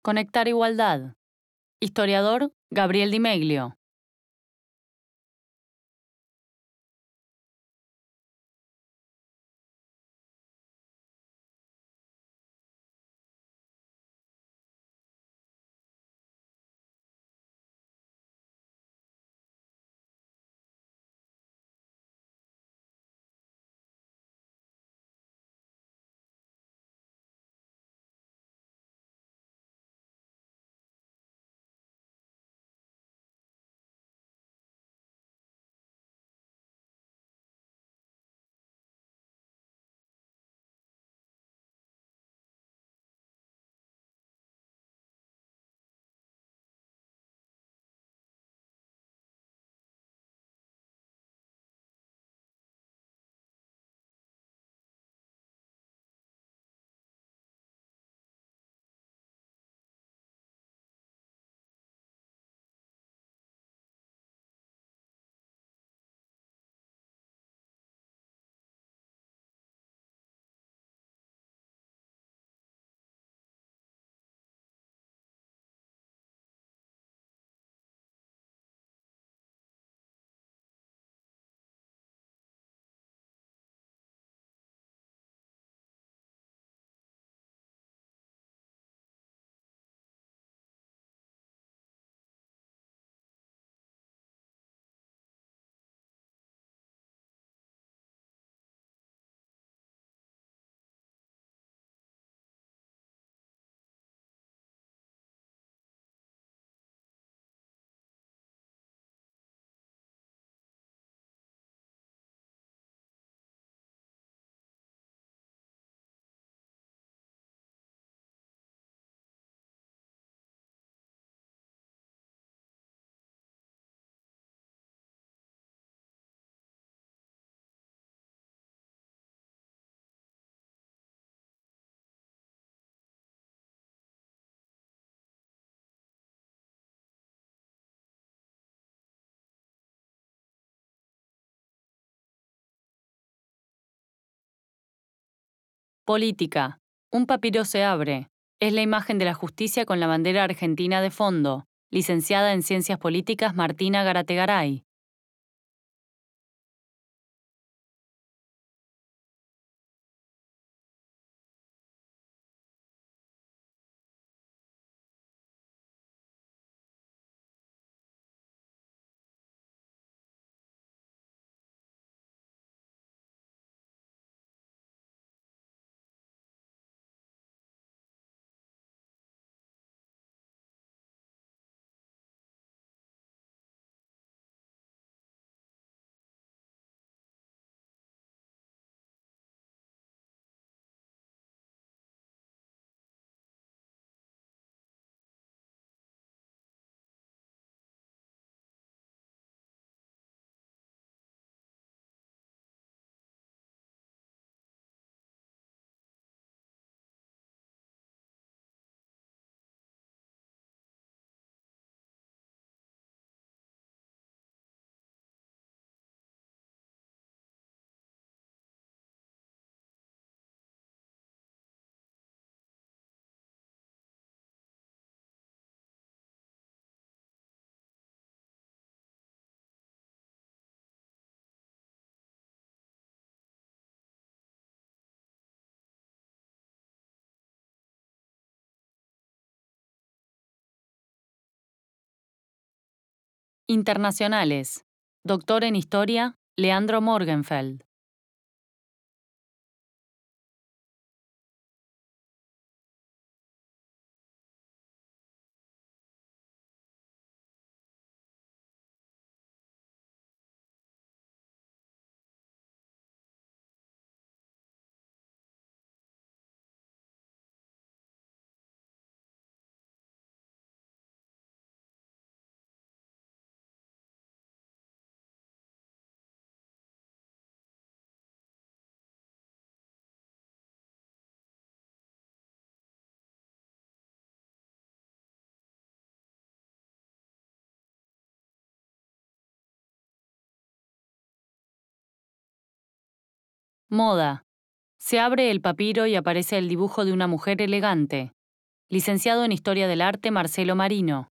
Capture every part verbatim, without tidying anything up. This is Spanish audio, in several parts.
Conectar igualdad. Historiador Gabriel Di Meglio. Política. Un papiro se abre. Es la imagen de la justicia con la bandera argentina de fondo. Licenciada en Ciencias Políticas Martina Garategaray. Internacionales. Doctor en Historia, Leandro Morgenfeld. Moda. Se abre el papiro y aparece el dibujo de una mujer elegante. Licenciado en Historia del Arte, Marcelo Marino.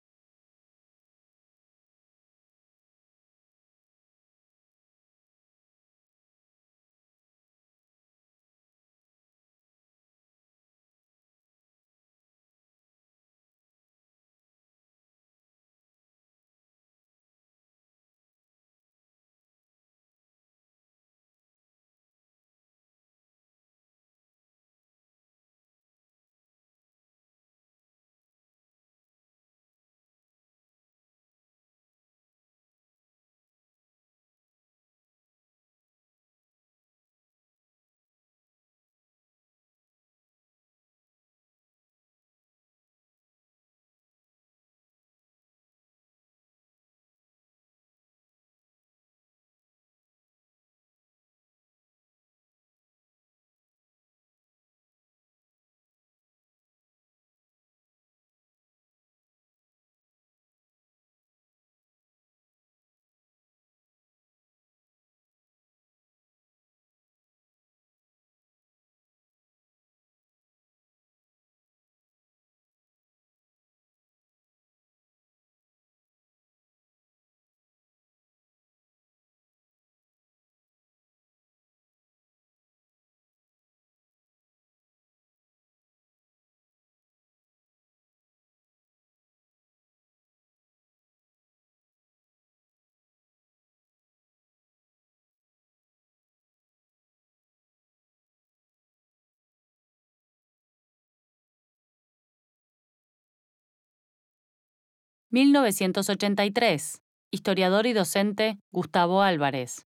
mil novecientos ochenta y tres. Historiador y docente Gustavo Álvarez.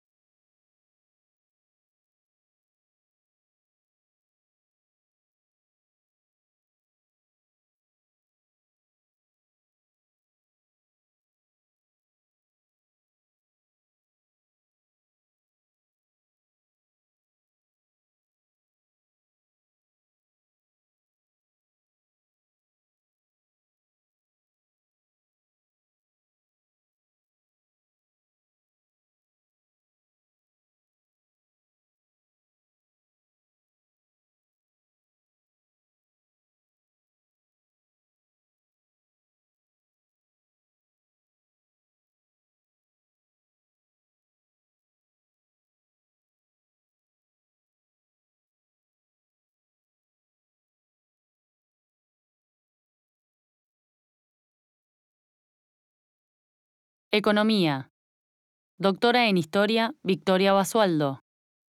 Economía. Doctora en Historia, Victoria Basualdo.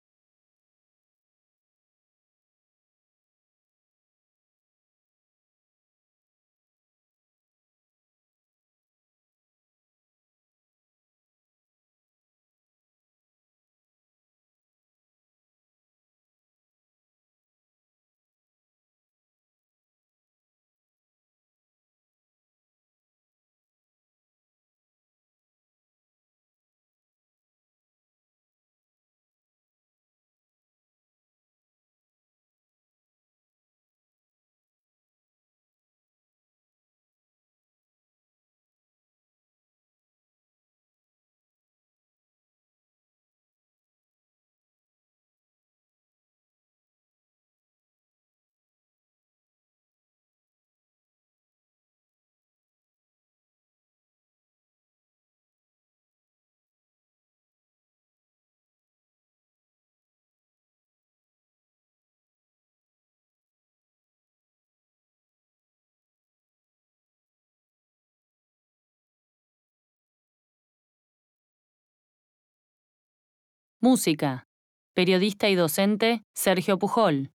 Música. Periodista y docente Sergio Pujol.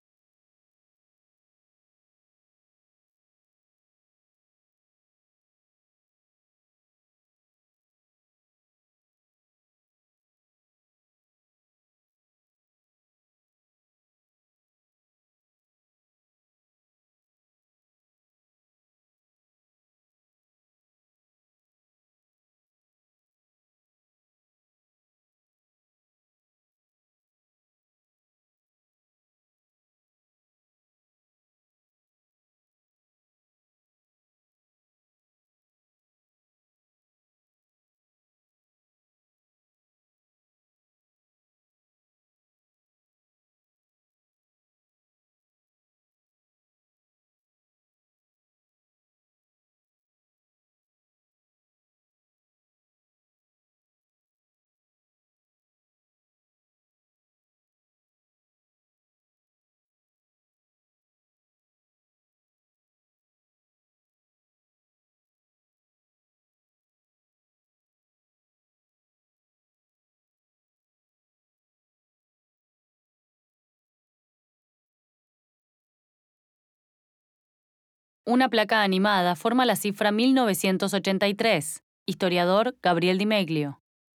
Una placa animada forma la cifra mil novecientos ochenta y tres. Historiador Gabriel Di Meglio.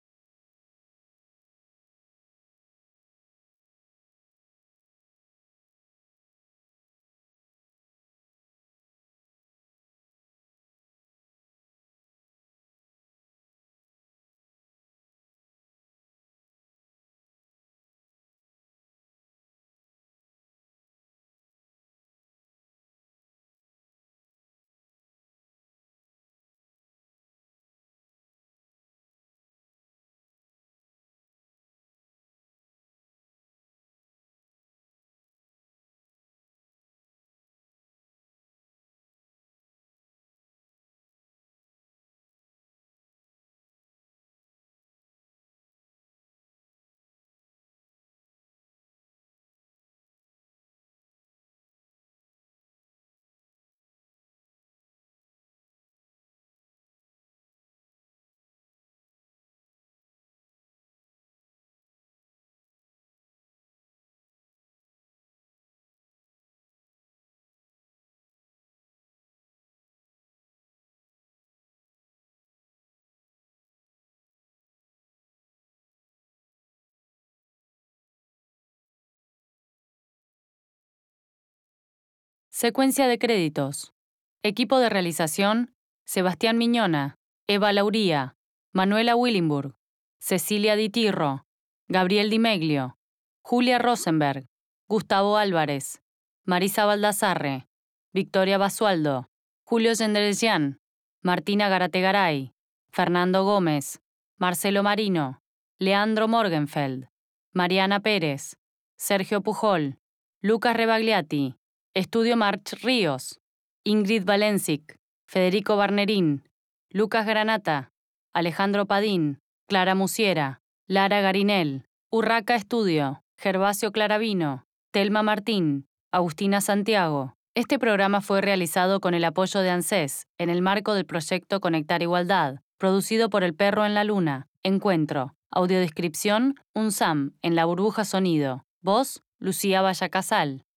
Secuencia de créditos. Equipo de realización: Sebastián Miñona, Eva Lauría, Manuela Willenburg, Cecilia Di Tirro, Gabriel Di Meglio, Julia Rosenberg, Gustavo Álvarez, Marisa Baldassarre, Victoria Basualdo, Julio Gendresian, Martina Garategaray, Fernando Gómez, Marcelo Marino, Leandro Morgenfeld, Mariana Pérez, Sergio Pujol, Lucas Rebagliati, Estudio March Ríos, Ingrid Valencic, Federico Barnerín, Lucas Granata, Alejandro Padín, Clara Musiera, Lara Garinel, Urraca Estudio, Gervasio Claravino, Telma Martín, Agustina Santiago. Este programa fue realizado con el apoyo de ANSES en el marco del proyecto Conectar Igualdad, producido por El Perro en la Luna. Encuentro. Audiodescripción, UNSAM, en La Burbuja Sonido. Voz, Lucía Vallacasal.